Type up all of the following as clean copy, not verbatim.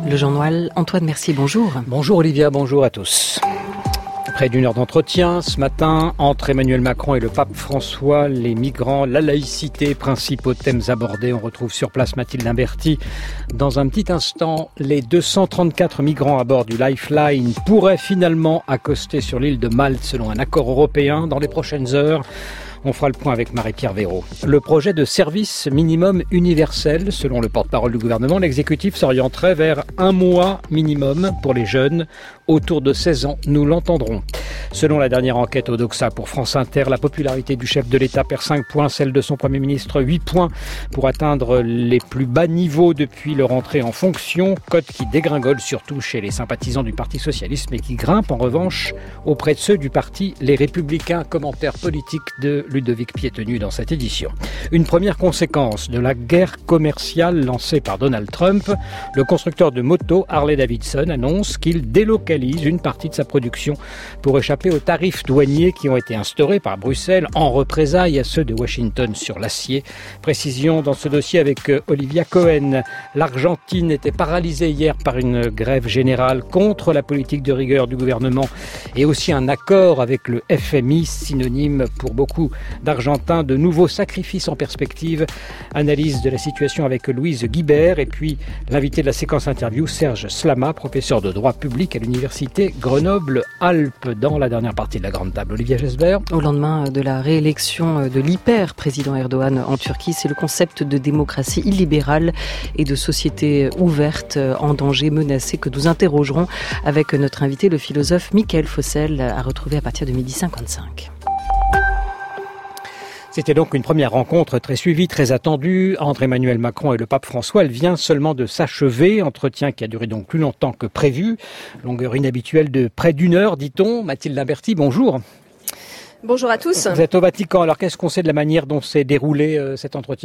Le journal Antoine Mercier, bonjour. Bonjour Olivia, bonjour à tous. Près d'une heure d'entretien ce matin entre Emmanuel Macron et le pape François, les migrants, la laïcité, principaux thèmes abordés. On retrouve sur place Mathilde Imberti. Dans un petit instant, les 234 migrants à bord du Lifeline pourraient finalement accoster sur l'île de Malte selon un accord européen dans les prochaines heures. On fera le point avec Marie-Pierre Véraud. Le projet de service minimum universel, selon le porte-parole du gouvernement, l'exécutif s'orienterait vers 1 mois minimum pour les jeunes autour de 16 ans. Nous l'entendrons. Selon la dernière enquête au Doxa pour France Inter, la popularité du chef de l'État perd 5 points, celle de son Premier ministre 8 points pour atteindre les plus bas niveaux depuis leur entrée en fonction. Cote qui dégringole surtout chez les sympathisants du Parti Socialiste, mais qui grimpe en revanche auprès de ceux du parti Les Républicains. Commentaire politique de Ludovic Piétenu dans cette édition. Une première conséquence de la guerre commerciale lancée par Donald Trump. Le constructeur de motos Harley-Davidson annonce qu'il délocalise une partie de sa production pour échapper aux tarifs douaniers qui ont été instaurés par Bruxelles en représailles à ceux de Washington sur l'acier. Précision dans ce dossier avec Olivia Cohen. L'Argentine était paralysée hier par une grève générale contre la politique de rigueur du gouvernement et aussi un accord avec le FMI, synonyme pour beaucoup d'Argentins de nouveaux sacrifices en perspective. Analyse de la situation avec Louise Guibert et puis l'invité de la séquence interview, Serge Slama, professeur de droit public à l'université Grenoble-Alpes, dans la dernière partie de la grande table. Olivier Gesbert. Au lendemain de la réélection de l'hyper-président Erdogan en Turquie, c'est le concept de démocratie illibérale et de société ouverte en danger, menacée, que nous interrogerons avec notre invité, le philosophe Mickaël Fossel, à retrouver à partir de 12h55. C'était donc une première rencontre très suivie, très attendue entre Emmanuel Macron et le pape François. Elle vient seulement de s'achever, entretien qui a duré donc plus longtemps que prévu. Longueur inhabituelle de près d'une heure, dit-on. Mathilde Imberti, bonjour. Bonjour à tous. Vous êtes au Vatican, alors qu'est-ce qu'on sait de la manière dont s'est déroulé cet entretien ?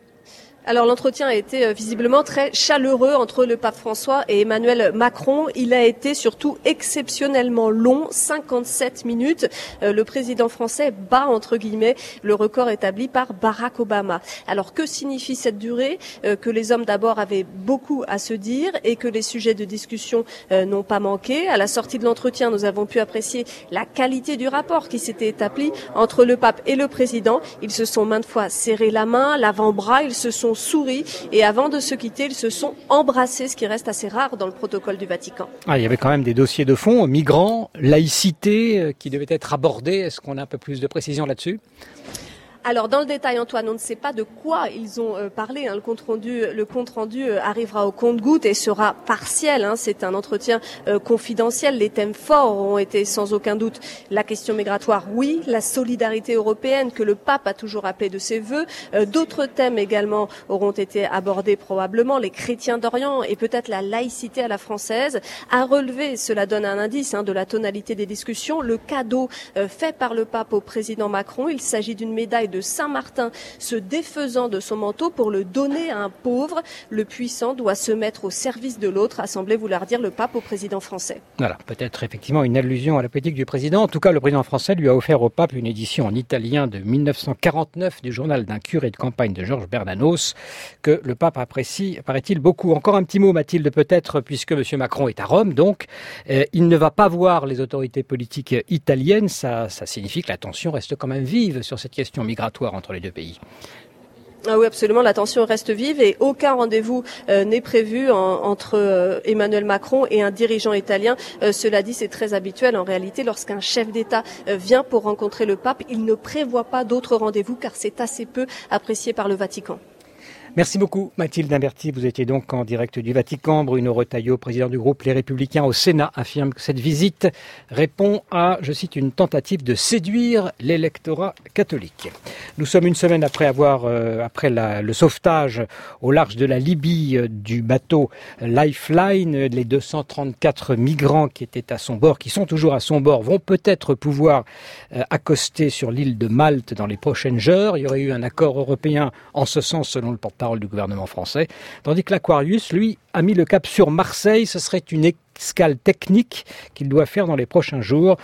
Alors l'entretien a été visiblement très chaleureux entre le pape François et Emmanuel Macron. Il a été surtout exceptionnellement long, 57 minutes. Le président français bat entre guillemets le record établi par Barack Obama. Alors que signifie cette durée ? Que les hommes d'abord avaient beaucoup à se dire et que les sujets de discussion n'ont pas manqué. À la sortie de l'entretien, nous avons pu apprécier la qualité du rapport qui s'était établi entre le pape et le président. Ils se sont maintes fois serré la main, l'avant-bras, ils se sont souri et avant de se quitter, ils se sont embrassés, ce qui reste assez rare dans le protocole du Vatican. Il y avait quand même des dossiers de fond, migrants, laïcité, qui devaient être abordés. Est-ce qu'on a un peu plus de précision là-dessus ? Alors dans le détail, Antoine, on ne sait pas de quoi ils ont parlé. Le compte rendu arrivera au compte-gouttes et sera partiel. C'est un entretien confidentiel. Les thèmes forts ont été sans aucun doute la question migratoire, oui, la solidarité européenne que le pape a toujours appelée de ses vœux. D'autres thèmes également auront été abordés probablement, les chrétiens d'Orient et peut-être la laïcité à la française. À relever, cela donne un indice de la tonalité des discussions. Le cadeau fait par le pape au président Macron, il s'agit d'une médaille de Saint-Martin se défaisant de son manteau pour le donner à un pauvre. Le puissant doit se mettre au service de l'autre, a semblé vouloir dire le pape au président français. Voilà, peut-être effectivement une allusion à la politique du président. En tout cas, le président français lui a offert au pape une édition en italien de 1949 du journal d'un curé de campagne de Georges Bernanos, que le pape apprécie, paraît-il, beaucoup. Encore un petit mot, Mathilde, peut-être, puisque M. Macron est à Rome, donc il ne va pas voir les autorités politiques italiennes. Ça signifie que la tension reste quand même vive sur cette question migratoire entre les deux pays. Ah oui, absolument, la tension reste vive et aucun rendez-vous n'est prévu entre Emmanuel Macron et un dirigeant italien. Cela dit, c'est très habituel en réalité. Lorsqu'un chef d'État vient pour rencontrer le pape, il ne prévoit pas d'autres rendez-vous car c'est assez peu apprécié par le Vatican. Merci beaucoup Mathilde Imberti. Vous étiez donc en direct du Vatican. Bruno Retailleau, président du groupe Les Républicains au Sénat, affirme que cette visite répond à, je cite, une tentative de séduire l'électorat catholique. Nous sommes une semaine après le sauvetage au large de la Libye du bateau Lifeline. Les 234 migrants qui étaient à son bord, qui sont toujours à son bord, vont peut-être pouvoir accoster sur l'île de Malte dans les prochaines heures. Il y aurait eu un accord européen en ce sens selon le porte-parole du gouvernement français, tandis que l'Aquarius, lui, a mis le cap sur Marseille. Ce serait une escale technique qu'il doit faire dans les prochains jours.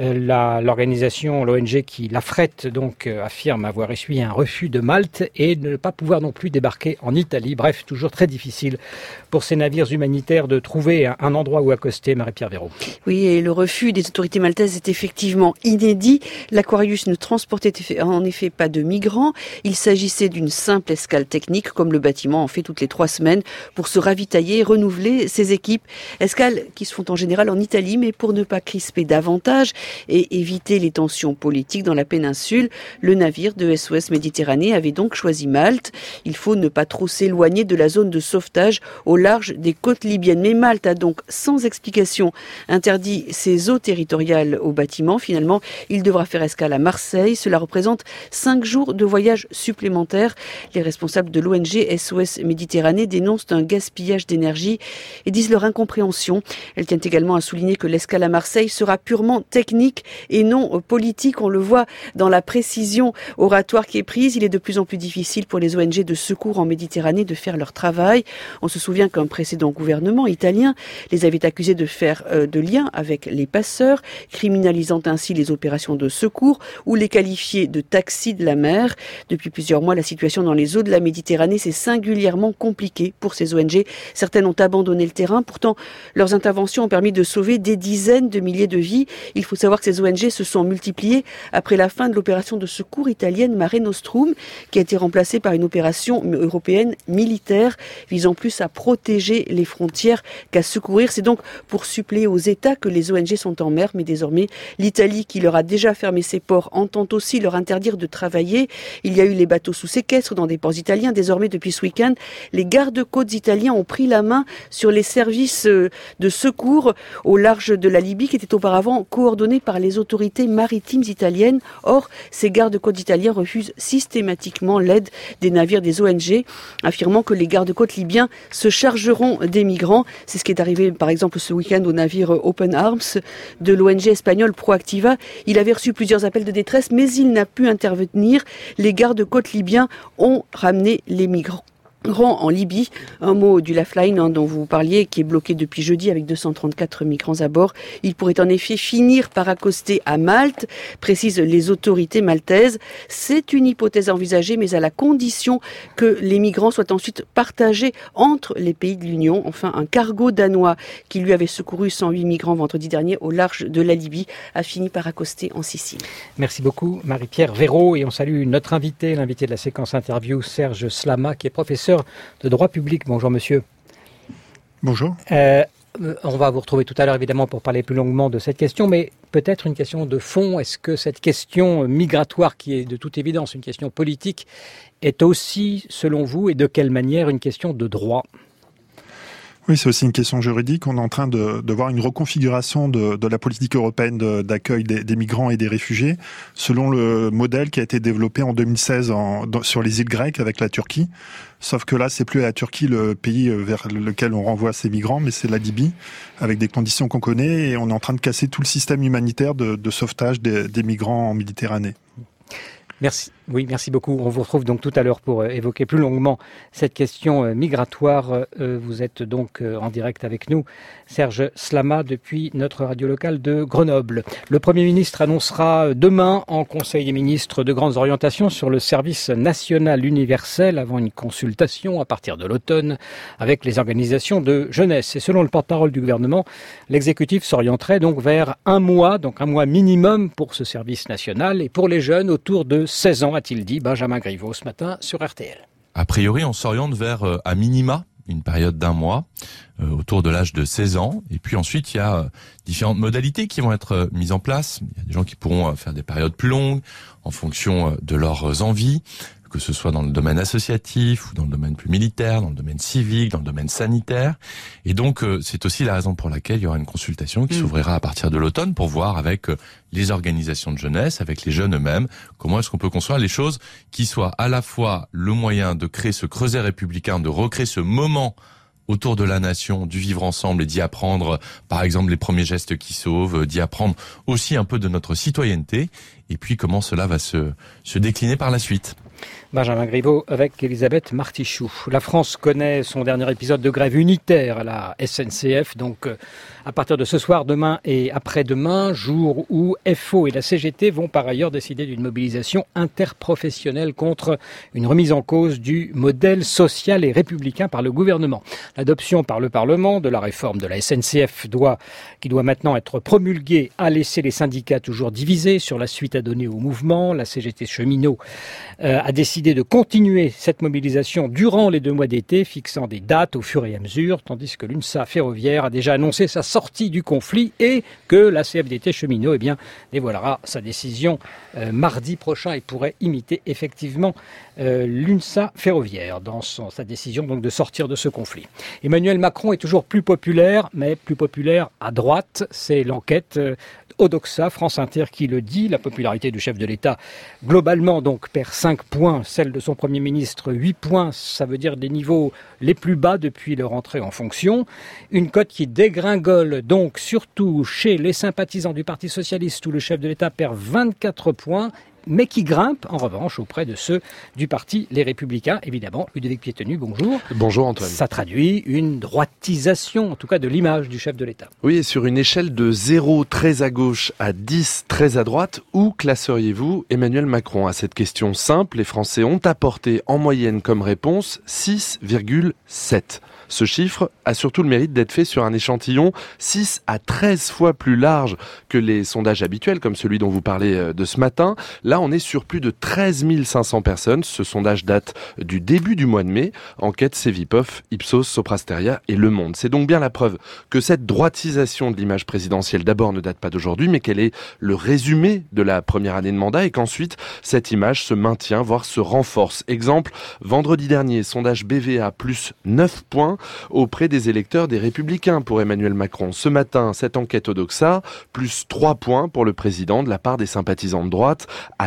L'ONG qui l'affrète donc affirme avoir essuyé un refus de Malte et ne pas pouvoir non plus débarquer en Italie. Bref, toujours très difficile pour ces navires humanitaires de trouver un endroit où accoster. Marie-Pierre Véraud. Oui, et le refus des autorités maltaises est effectivement inédit. L'Aquarius ne transportait en effet pas de migrants. Il s'agissait d'une simple escale technique, comme le bâtiment en fait toutes les 3 semaines, pour se ravitailler et renouveler ses équipes. Escales qui se font en général en Italie, mais pour ne pas crisper davantage et éviter les tensions politiques dans la péninsule, le navire de SOS Méditerranée avait donc choisi Malte. Il faut ne pas trop s'éloigner de la zone de sauvetage au large des côtes libyennes. Mais Malte a donc, sans explication, interdit ses eaux territoriales au bâtiment. Finalement, il devra faire escale à Marseille. Cela représente 5 jours de voyage supplémentaires. Les responsables de l'ONG SOS Méditerranée dénoncent un gaspillage d'énergie et disent leur incompréhension. Elle tient également à souligner que l'escale à Marseille sera purement technique et non politique. On le voit dans la précision oratoire qui est prise. Il est de plus en plus difficile pour les ONG de secours en Méditerranée de faire leur travail. On se souvient qu'un précédent gouvernement italien les avait accusés de faire de liens avec les passeurs, criminalisant ainsi les opérations de secours ou les qualifier de taxis de la mer. Depuis plusieurs mois, la situation dans les eaux de la Méditerranée s'est singulièrement compliquée pour ces ONG. Certaines ont abandonné le terrain. Pourtant, leurs interventions ont permis de sauver des dizaines de milliers de vies. Il faut savoir que ces ONG se sont multipliées après la fin de l'opération de secours italienne Mare Nostrum, qui a été remplacée par une opération européenne militaire visant plus à protéger les frontières qu'à secourir. C'est donc pour suppléer aux États que les ONG sont en mer, mais désormais l'Italie, qui leur a déjà fermé ses ports, entend aussi leur interdire de travailler. Il y a eu les bateaux sous séquestre dans des ports italiens. Désormais, depuis ce week-end, les gardes-côtes italiens ont pris la main sur les services de secours au large de la Libye, qui étaient auparavant coordonnés par les autorités maritimes italiennes. Or, ces gardes-côtes italiens refusent systématiquement l'aide des navires des ONG, affirmant que les gardes-côtes libyens se chargeront des migrants. C'est ce qui est arrivé, par exemple, ce week-end au navire Open Arms de l'ONG espagnole Proactiva. Il avait reçu plusieurs appels de détresse, mais il n'a pu intervenir. Les gardes-côtes libyens ont ramené les migrants en Libye. Un mot du Lifeline dont vous parliez, qui est bloqué depuis jeudi avec 234 migrants à bord. Il pourrait en effet finir par accoster à Malte, précisent les autorités maltaises. C'est une hypothèse envisagée, mais à la condition que les migrants soient ensuite partagés entre les pays de l'Union. Enfin, un cargo danois qui lui avait secouru 108 migrants vendredi dernier au large de la Libye a fini par accoster en Sicile. Merci beaucoup Marie-Pierre Véraud, et on salue notre invité, l'invité de la séquence interview, Serge Slama, qui est professeur de droit public. Bonjour monsieur. Bonjour. On va vous retrouver tout à l'heure évidemment pour parler plus longuement de cette question, mais peut-être une question de fond. Est-ce que cette question migratoire, qui est de toute évidence une question politique, est aussi, selon vous, et de quelle manière, une question de droit ? Oui, c'est aussi une question juridique. On est en train de voir une reconfiguration de la politique européenne d'accueil des migrants et des réfugiés selon le modèle qui a été développé en 2016 sur les îles grecques avec la Turquie. Sauf que là, c'est plus la Turquie le pays vers lequel on renvoie ces migrants, mais c'est la Libye, avec des conditions qu'on connaît, et on est en train de casser tout le système humanitaire de sauvetage des migrants en Méditerranée. Merci. Oui, merci beaucoup. On vous retrouve donc tout à l'heure pour évoquer plus longuement cette question migratoire. Vous êtes donc en direct avec nous, Serge Slama, depuis notre radio locale de Grenoble. Le Premier ministre annoncera demain en Conseil des ministres de grandes orientations sur le service national universel avant une consultation à partir de l'automne avec les organisations de jeunesse. Et selon le porte-parole du gouvernement, l'exécutif s'orienterait donc vers un mois minimum pour ce service national et pour les jeunes autour de 16 ans, a-t-il dit Benjamin Griveaux ce matin sur RTL. A priori, on s'oriente vers, à minima, une période d'1 mois, autour de l'âge de 16 ans. Et puis ensuite, il y a différentes modalités qui vont être mises en place. Il y a des gens qui pourront faire des périodes plus longues, en fonction de leurs envies, que ce soit dans le domaine associatif ou dans le domaine plus militaire, dans le domaine civique, dans le domaine sanitaire. Et donc, c'est aussi la raison pour laquelle il y aura une consultation qui s'ouvrira à partir de l'automne pour voir avec les organisations de jeunesse, avec les jeunes eux-mêmes, comment est-ce qu'on peut construire les choses qui soient à la fois le moyen de créer ce creuset républicain, de recréer ce moment autour de la nation, du vivre ensemble et d'y apprendre, par exemple, les premiers gestes qui sauvent, d'y apprendre aussi un peu de notre citoyenneté, et puis comment cela va se décliner par la suite. Benjamin Griveaux avec Elisabeth Martichoux. La France connaît son dernier épisode de grève unitaire à la SNCF, donc à partir de ce soir, demain et après-demain, jour où FO et la CGT vont par ailleurs décider d'une mobilisation interprofessionnelle contre une remise en cause du modèle social et républicain par le gouvernement. L'adoption par le Parlement de la réforme de la SNCF qui doit maintenant être promulguée, a laissé les syndicats toujours divisés sur la suite à donner au mouvement. La CGT Cheminots a décidé de continuer cette mobilisation durant les 2 mois d'été, fixant des dates au fur et à mesure, tandis que l'UNSA Ferroviaire a déjà annoncé sa sortie du conflit et que la CFDT Cheminots dévoilera sa décision mardi prochain et pourrait imiter effectivement l'UNSA Ferroviaire dans sa décision donc de sortir de ce conflit. Emmanuel Macron est toujours plus populaire, mais plus populaire à droite. C'est l'enquête Odoxa, France Inter qui le dit. La popularité du chef de l'État, globalement, donc, perd 5 points. Celle de son Premier ministre, 8 points. Ça veut dire des niveaux les plus bas depuis leur entrée en fonction. Une cote qui dégringole, donc, surtout chez les sympathisants du Parti socialiste où le chef de l'État perd 24 points. Mais qui grimpe, en revanche, auprès de ceux du parti Les Républicains. Évidemment, Ludovic Piétenu, bonjour. Bonjour Antoine. Ça traduit une droitisation, en tout cas de l'image du chef de l'État. Oui, et sur une échelle de 0 très à gauche à 10 très à droite, où classeriez-vous Emmanuel Macron? À cette question simple, les Français ont apporté en moyenne comme réponse 6,7. Ce chiffre a surtout le mérite d'être fait sur un échantillon 6 à 13 fois plus large que les sondages habituels, comme celui dont vous parlez de ce matin. Là, on est sur plus de 13 500 personnes. Ce sondage date du début du mois de mai. Enquête Cevipof, Ipsos, Soprasteria et Le Monde. C'est donc bien la preuve que cette droitisation de l'image présidentielle d'abord ne date pas d'aujourd'hui, mais qu'elle est le résumé de la première année de mandat et qu'ensuite, cette image se maintient, voire se renforce. Exemple, vendredi dernier, sondage BVA, plus 9 points auprès des électeurs des Républicains pour Emmanuel Macron. Ce matin, cette enquête Odoxa, plus 3 points pour le président de la part des sympathisants de droite, à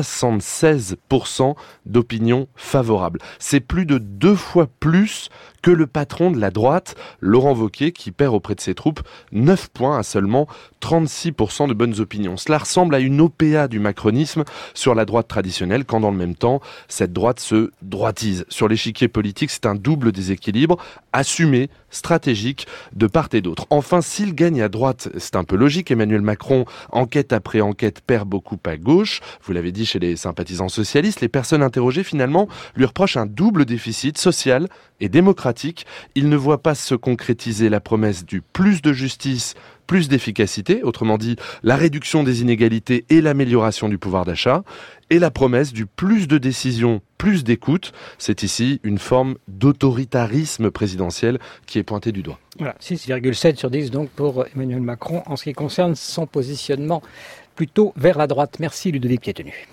76% d'opinion favorable. C'est plus de 2 fois plus que le patron de la droite, Laurent Wauquiez, qui perd auprès de ses troupes 9 points à seulement 36% de bonnes opinions. Cela ressemble à une OPA du macronisme sur la droite traditionnelle, quand dans le même temps, cette droite se droitise. Sur l'échiquier politique, c'est un double déséquilibre, assumé, stratégique, de part et d'autre. Enfin, s'il gagne à droite, c'est un peu logique. Emmanuel Macron, enquête après enquête, perd beaucoup à gauche. Vous l'avez dit chez les sympathisants socialistes, les personnes interrogées finalement lui reprochent un double déficit social et démocratique. Il ne voit pas se concrétiser la promesse du plus de justice, plus d'efficacité, autrement dit la réduction des inégalités et l'amélioration du pouvoir d'achat, et la promesse du plus de décisions, plus d'écoute. C'est ici une forme d'autoritarisme présidentiel qui est pointée du doigt. Voilà, 6,7 sur 10 donc pour Emmanuel Macron en ce qui concerne son positionnement plutôt vers la droite. Merci Ludovic Piétenu.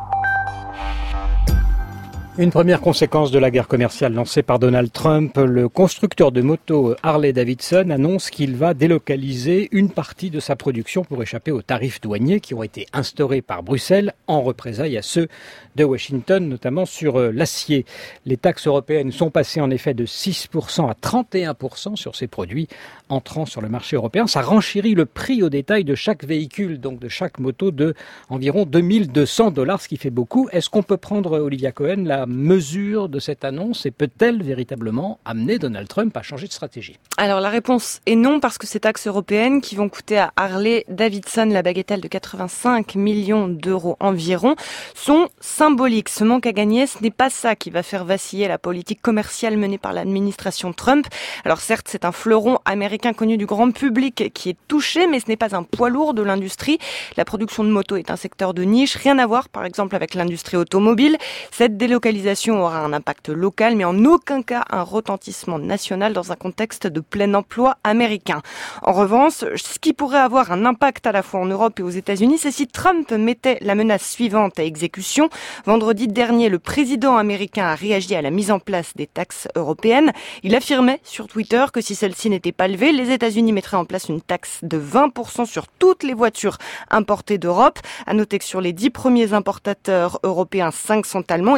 Une première conséquence de la guerre commerciale lancée par Donald Trump, le constructeur de motos Harley-Davidson annonce qu'il va délocaliser une partie de sa production pour échapper aux tarifs douaniers qui ont été instaurés par Bruxelles en représailles à ceux de Washington, notamment sur l'acier. Les taxes européennes sont passées en effet de 6% à 31% sur ces produits entrant sur le marché européen. Ça renchérit le prix au détail de chaque véhicule, donc de chaque moto, de environ $2 200, ce qui fait beaucoup. Est-ce qu'on peut prendre, Olivia Cohen, la mesure de cette annonce et peut-elle véritablement amener Donald Trump à changer de stratégie? Alors la réponse est non, parce que ces taxes européennes qui vont coûter à Harley-Davidson la bagatelle de 85 millions d'euros environ sont symboliques. Ce manque à gagner, ce n'est pas ça qui va faire vaciller la politique commerciale menée par l'administration Trump. Alors certes, c'est un fleuron américain connu du grand public qui est touché, mais ce n'est pas un poids lourd de l'industrie. La production de motos est un secteur de niche, rien à voir par exemple avec l'industrie automobile. Cette délocalisation aura un impact local, mais en aucun cas un retentissement national dans un contexte de plein emploi américain. En revanche, ce qui pourrait avoir un impact à la fois en Europe et aux États-Unis, c'est si Trump mettait la menace suivante à exécution. Vendredi dernier, le président américain a réagi à la mise en place des taxes européennes. Il affirmait sur Twitter que si celle-ci n'était pas levée, les États-Unis mettraient en place une taxe de 20% sur toutes les voitures importées d'Europe. À noter que sur les 10 premiers importateurs européens, 5 sont allemands. Et selon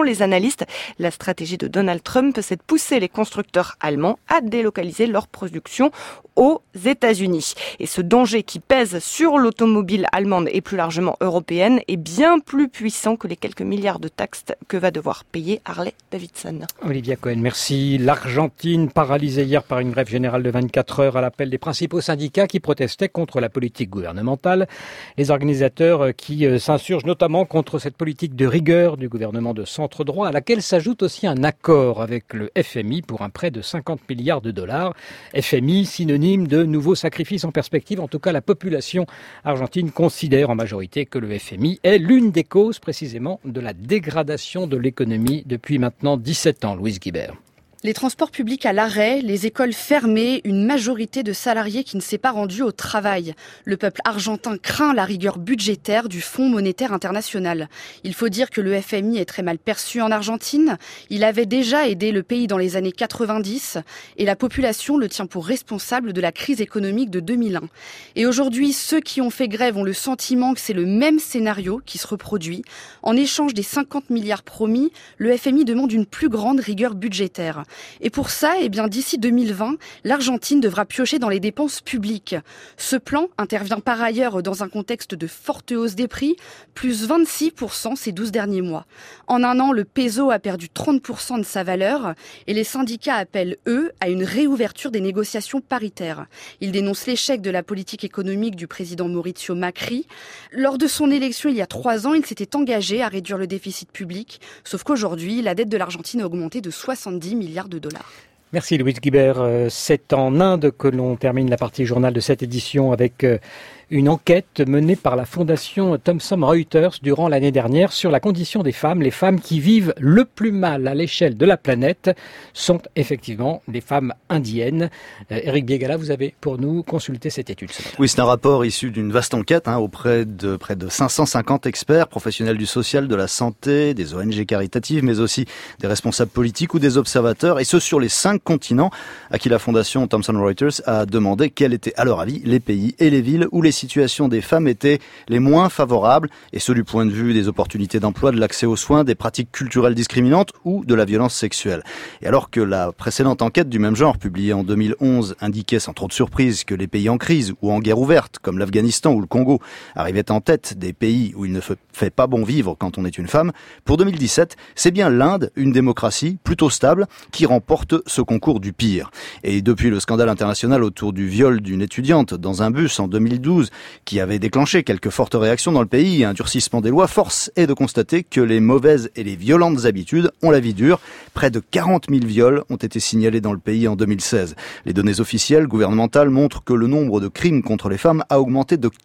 les analystes, la stratégie de Donald Trump, c'est de pousser les constructeurs allemands à délocaliser leur production aux États-Unis. Et ce danger qui pèse sur l'automobile allemande et plus largement européenne est bien plus puissant que les quelques milliards de taxes que va devoir payer Harley-Davidson. Olivia Cohen, merci. L'Argentine paralysée hier par une grève générale de 24 heures à l'appel des principaux syndicats qui protestaient contre la politique gouvernementale. Les organisateurs qui s'insurgent notamment contre cette politique de rigueur du gouvernement de centre droit à laquelle s'ajoute aussi un accord avec le FMI pour un prêt de 50 milliards de dollars. FMI, synonyme de nouveaux sacrifices en perspective. En tout cas, la population argentine considère en majorité que le FMI est l'une des causes précisément de la dégradation de l'économie depuis maintenant 17 ans. Louise Guibert. Les transports publics à l'arrêt, les écoles fermées, une majorité de salariés qui ne s'est pas rendu au travail. Le peuple argentin craint la rigueur budgétaire du Fonds monétaire international. Il faut dire que le FMI est très mal perçu en Argentine. Il avait déjà aidé le pays dans les années 90 et la population le tient pour responsable de la crise économique de 2001. Et aujourd'hui, ceux qui ont fait grève ont le sentiment que c'est le même scénario qui se reproduit. En échange des 50 milliards promis, le FMI demande une plus grande rigueur budgétaire. Et pour ça, d'ici 2020, l'Argentine devra piocher dans les dépenses publiques. Ce plan intervient par ailleurs dans un contexte de forte hausse des prix, plus 26% ces 12 derniers mois. En un an, le peso a perdu 30% de sa valeur et les syndicats appellent, eux, à une réouverture des négociations paritaires. Ils dénoncent l'échec de la politique économique du président Mauricio Macri. Lors de son élection il y a 3 ans, il s'était engagé à réduire le déficit public, sauf qu'aujourd'hui, la dette de l'Argentine a augmenté de 70 milliards de dollars. Merci Louise Guibert. C'est en Inde que l'on termine la partie journal de cette édition avec une enquête menée par la fondation Thomson Reuters durant l'année dernière sur la condition des femmes. Les femmes qui vivent le plus mal à l'échelle de la planète sont effectivement des femmes indiennes. Éric Biégala, vous avez pour nous consulté cette étude. Oui, c'est un rapport issu d'une vaste enquête auprès de près de 550 experts, professionnels du social, de la santé, des ONG caritatives, mais aussi des responsables politiques ou des observateurs, et ce sur les 5 continents à qui la fondation Thomson Reuters a demandé quels étaient, à leur avis, les pays et les villes où les situations des femmes étaient les moins favorables, et ce du point de vue des opportunités d'emploi, de l'accès aux soins, des pratiques culturelles discriminantes ou de la violence sexuelle. Et alors que la précédente enquête du même genre, publiée en 2011, indiquait sans trop de surprise que les pays en crise ou en guerre ouverte, comme l'Afghanistan ou le Congo, arrivaient en tête des pays où il ne fait pas bon vivre quand on est une femme, pour 2017, c'est bien l'Inde, une démocratie plutôt stable, qui remporte ce concours du pire. Et depuis le scandale international autour du viol d'une étudiante dans un bus en 2012, qui avait déclenché quelques fortes réactions dans le pays et un durcissement des lois, force est de constater que les mauvaises et les violentes habitudes ont la vie dure. Près de 40 000 viols ont été signalés dans le pays en 2016. Les données officielles gouvernementales montrent que le nombre de crimes contre les femmes a augmenté de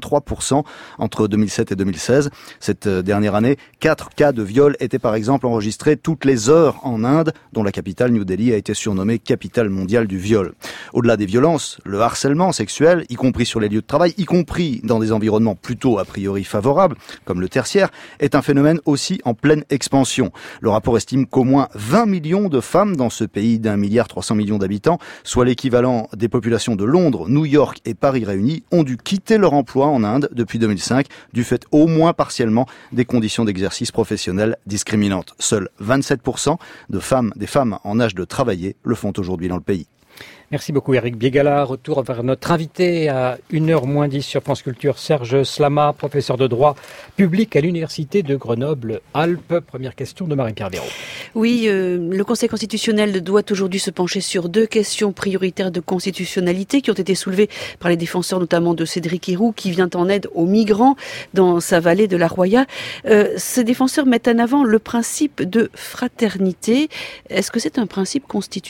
83% entre 2007 et 2016. Cette dernière année, 4 cas de viol étaient par exemple enregistrés toutes les heures en Inde, dont la capitale New Delhi a été surnommée capitale mondiale du viol. Au-delà des violences, le harcèlement sexuel, y compris sur les lieux de travail, y compris dans des environnements plutôt a priori favorables, comme le tertiaire, est un phénomène aussi en pleine expansion. Le rapport estime qu'au moins 20 millions de femmes dans ce pays d'1,3 milliard d'habitants, soit l'équivalent des populations de Londres, New York et Paris réunis, ont dû quitter leur emploi en Inde depuis 2005, du fait au moins partiellement des conditions d'exercice professionnel discriminantes. Seuls 27% des femmes en âge de travailler le font aujourd'hui dans le pays. Merci beaucoup Éric Biégala. Retour vers notre invité à 1h-10 sur France Culture, Serge Slama, professeur de droit public à l'Université de Grenoble-Alpes. Première question de Marie-Pierre Véraud. Oui, le Conseil constitutionnel doit aujourd'hui se pencher sur 2 questions prioritaires de constitutionnalité qui ont été soulevées par les défenseurs notamment de Cédric Herrou qui vient en aide aux migrants dans sa vallée de la Roya. Ces défenseurs mettent en avant le principe de fraternité. Est-ce que c'est un principe constitutionnel ?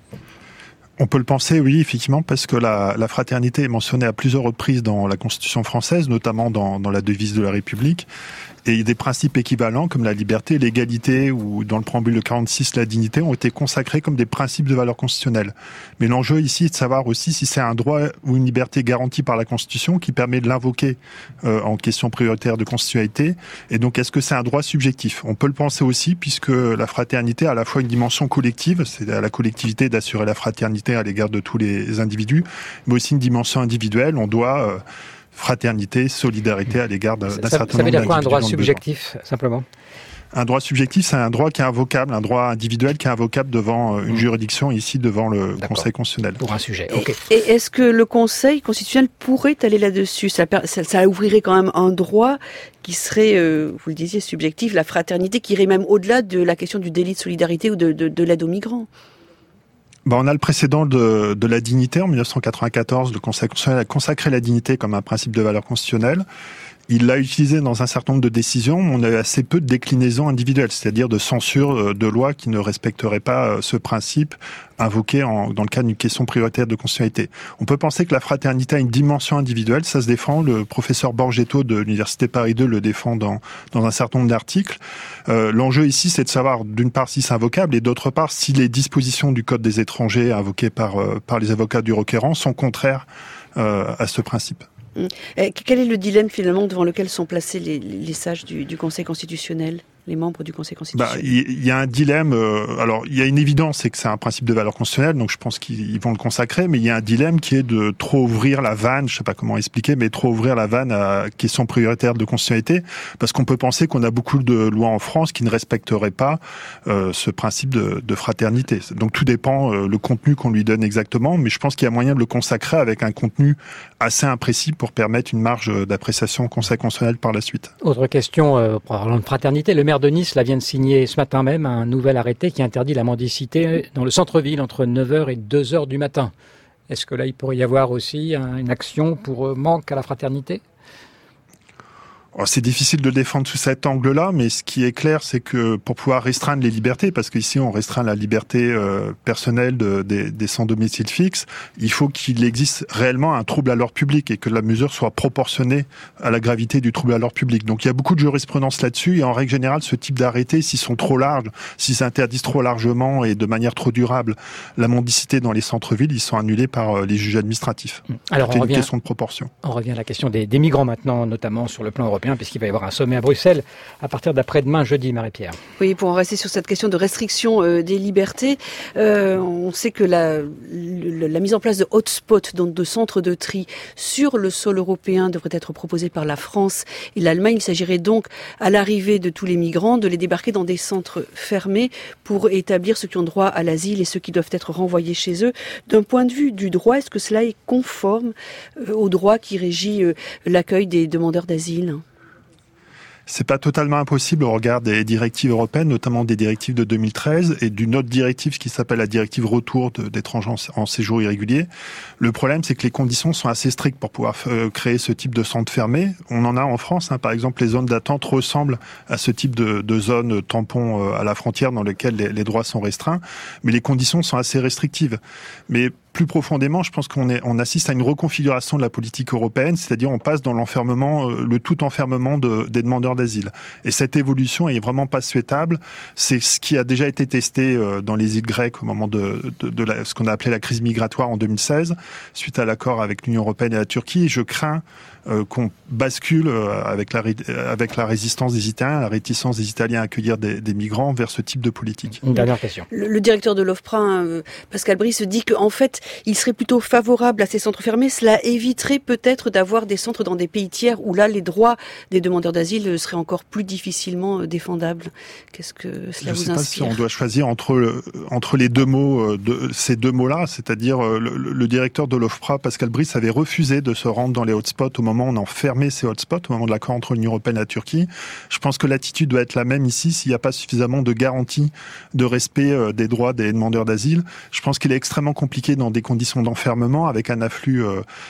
On peut le penser, oui, effectivement, parce que la fraternité est mentionnée à plusieurs reprises dans la Constitution française, notamment dans la devise de la République. Et des principes équivalents comme la liberté, l'égalité ou dans le préambule de 46, la dignité ont été consacrés comme des principes de valeur constitutionnelle. Mais l'enjeu ici est de savoir aussi si c'est un droit ou une liberté garantie par la Constitution qui permet de l'invoquer en question prioritaire de constitutionnalité. Et donc est-ce que c'est un droit subjectif ? On peut le penser aussi puisque la fraternité a à la fois une dimension collective, c'est à la collectivité d'assurer la fraternité à l'égard de tous les individus, mais aussi une dimension individuelle. On doit fraternité, solidarité à l'égard d'un certain nombre d'individus. Ça veut dire quoi un droit subjectif, simplement ? Un droit subjectif, c'est un droit qui est invocable, un droit individuel qui est invocable devant une juridiction, ici devant le Conseil constitutionnel. Pour un sujet, ok. Et est-ce que le Conseil constitutionnel pourrait aller là-dessus ? Ça ouvrirait quand même un droit qui serait, vous le disiez, subjectif, la fraternité, qui irait même au-delà de la question du délit de solidarité ou de l'aide aux migrants. On a le précédent de la dignité. En 1994, le Conseil constitutionnel a consacré la dignité comme un principe de valeur constitutionnelle. Il l'a utilisé dans un certain nombre de décisions. On a assez peu de déclinaisons individuelles, c'est-à-dire de censure de lois qui ne respecteraient pas ce principe invoqué dans le cadre d'une question prioritaire de constitutionnalité. On peut penser que la fraternité a une dimension individuelle, ça se défend. Le professeur Borgetto de l'Université Paris II le défend dans un certain nombre d'articles. L'enjeu ici, c'est de savoir d'une part si c'est invocable et d'autre part si les dispositions du Code des étrangers invoquées par les avocats du requérant sont contraires à ce principe. Quel est le dilemme finalement devant lequel sont placés les sages du Conseil constitutionnel, les membres du Conseil constitutionnel? Il y a un dilemme. Alors, il y a une évidence, c'est que c'est un principe de valeur constitutionnelle, donc je pense qu'ils vont le consacrer. Mais il y a un dilemme qui est de trop ouvrir la vanne. Je sais pas comment expliquer, mais trop ouvrir la vanne à question prioritaire de constitutionnalité, parce qu'on peut penser qu'on a beaucoup de lois en France qui ne respecteraient pas ce principe de fraternité. Donc tout dépend le contenu qu'on lui donne exactement, mais je pense qu'il y a moyen de le consacrer avec un contenu assez imprécis pour permettre une marge d'appréciation au Conseil constitutionnel par la suite. Autre question, parlant de fraternité, le maire de Nice vient de signer ce matin même un nouvel arrêté qui interdit la mendicité dans le centre-ville entre 9h et 2h du matin. Est-ce que là, il pourrait y avoir aussi une action pour manque à la fraternité ? C'est difficile de défendre sous cet angle-là, mais ce qui est clair, c'est que pour pouvoir restreindre les libertés, parce qu'ici on restreint la liberté personnelle des sans domicile fixe, il faut qu'il existe réellement un trouble à l'ordre public et que la mesure soit proportionnée à la gravité du trouble à l'ordre public. Donc il y a beaucoup de jurisprudence là-dessus, et en règle générale, ce type d'arrêtés, s'ils sont trop larges, s'ils interdisent trop largement et de manière trop durable la mendicité dans les centres-villes, ils sont annulés par les juges administratifs. Alors c'est une question de proportion. On revient à la question des migrants maintenant, notamment sur le plan européen, puisqu'il va y avoir un sommet à Bruxelles à partir d'après-demain, jeudi, Marie-Pierre. Oui, pour en rester sur cette question de restriction des libertés, on sait que la mise en place de hotspots, donc de centres de tri sur le sol européen, devrait être proposée par la France et l'Allemagne. Il s'agirait donc, à l'arrivée de tous les migrants, de les débarquer dans des centres fermés pour établir ceux qui ont droit à l'asile et ceux qui doivent être renvoyés chez eux. D'un point de vue du droit, est-ce que cela est conforme au droit qui régit l'accueil des demandeurs d'asile ? C'est pas totalement impossible au regard des directives européennes, notamment des directives de 2013 et d'une autre directive qui s'appelle la directive retour d'étrangers en séjour irrégulier. Le problème, c'est que les conditions sont assez strictes pour pouvoir créer ce type de centre fermé. On en a en France, par exemple, les zones d'attente ressemblent à ce type de zones tampons à la frontière dans lesquelles les droits sont restreints, mais les conditions sont assez restrictives. Mais plus profondément, je pense qu'on assiste à une reconfiguration de la politique européenne, c'est-à-dire on passe dans l'enfermement, le tout enfermement des demandeurs d'asile. Et cette évolution est vraiment pas souhaitable. C'est ce qui a déjà été testé dans les îles grecques au moment de ce qu'on a appelé la crise migratoire en 2016, suite à l'accord avec l'Union européenne et la Turquie. Et je crains qu'on bascule avec la résistance des Italiens, la réticence des Italiens à accueillir des migrants vers ce type de politique. Une dernière question. Le directeur de l'OFPRA, Pascal Brice, dit qu'en fait, il serait plutôt favorable à ces centres fermés. Cela éviterait peut-être d'avoir des centres dans des pays tiers où là, les droits des demandeurs d'asile seraient encore plus difficilement défendables. Qu'est-ce que cela vous inspire ? Je ne sais pas si on doit choisir entre les deux mots, ces deux mots-là, c'est-à-dire le directeur de l'OFPRA, Pascal Brice, avait refusé de se rendre dans les hotspots au moment où on a fermé ces hotspots, au moment de l'accord entre l'Union européenne et la Turquie. Je pense que l'attitude doit être la même ici s'il n'y a pas suffisamment de garanties de respect des droits des demandeurs d'asile. Je pense qu'il est extrêmement compliqué dans des conditions d'enfermement, avec un afflux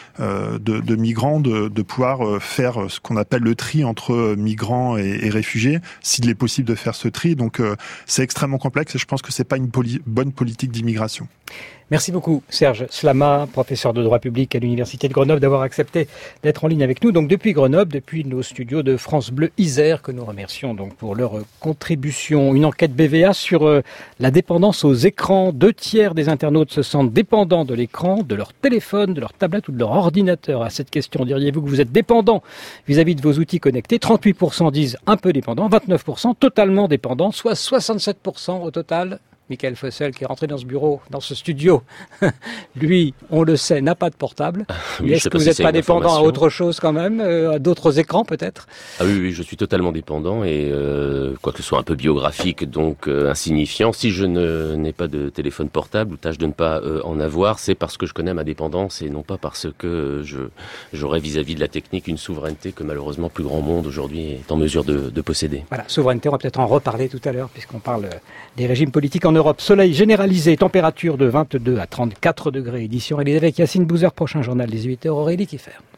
de migrants, de pouvoir faire ce qu'on appelle le tri entre migrants et réfugiés, s'il est possible de faire ce tri. Donc c'est extrêmement complexe et je pense que c'est pas une bonne politique d'immigration. Merci beaucoup Serge Slama, professeur de droit public à l'Université de Grenoble, d'avoir accepté d'être en ligne avec nous. Donc depuis Grenoble, depuis nos studios de France Bleu Isère, que nous remercions donc pour leur contribution. Une enquête BVA sur la dépendance aux écrans. 2/3 des internautes se sentent dépendants de l'écran, de leur téléphone, de leur tablette ou de leur ordinateur. À cette question, diriez-vous que vous êtes dépendant vis-à-vis de vos outils connectés ? 38% disent un peu dépendant, 29% totalement dépendant, soit 67% au total Michael Fossel, qui est rentré dans ce bureau, dans ce studio, lui, on le sait, n'a pas de portable. Oui, est-ce que vous n'êtes pas dépendant à autre chose quand même, à d'autres écrans peut-être? Ah oui, je suis totalement dépendant et quoi que ce soit un peu biographique, donc insignifiant, si je n'ai pas de téléphone portable ou tâche de ne pas en avoir, c'est parce que je connais ma dépendance et non pas parce que j'aurais vis-à-vis de la technique une souveraineté que malheureusement plus grand monde aujourd'hui est en mesure de posséder. Voilà, souveraineté, on va peut-être en reparler tout à l'heure puisqu'on parle des régimes politiques en Europe. Soleil généralisé, température de 22 à 34 degrés, édition réalisée avec Yacine Bouzer, prochain journal des 8h, Aurélie Kiffer.